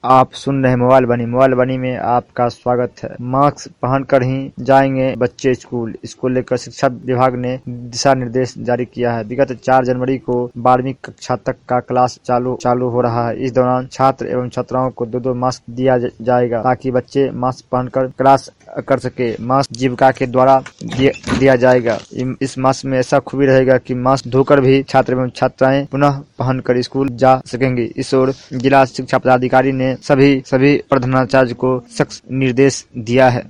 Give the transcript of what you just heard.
आप सुन रहे मोबाइल बनी में आपका स्वागत है। मास्क पहनकर ही जाएंगे बच्चे स्कूल। इसको लेकर शिक्षा विभाग ने दिशा निर्देश जारी किया है। विगत 4 जनवरी को 12वीं कक्षा तक का क्लास चालू हो रहा है। इस दौरान छात्र एवं छात्राओं को 2 मास्क दिया जाएगा ताकि बच्चे मास्क पहनकर क्लास कर सके। मास्क जीविका के द्वारा दिया जाएगा। इस मास्क में ऐसा खूबी रहेगा कि मास्क धोकर भी छात्र एवं छात्राएं पुनः पहनकर स्कूल जा सकेंगे। इस ओर जिला शिक्षा पदाधिकारी ने सभी प्रधानाचार्य को सख्त निर्देश दिया है।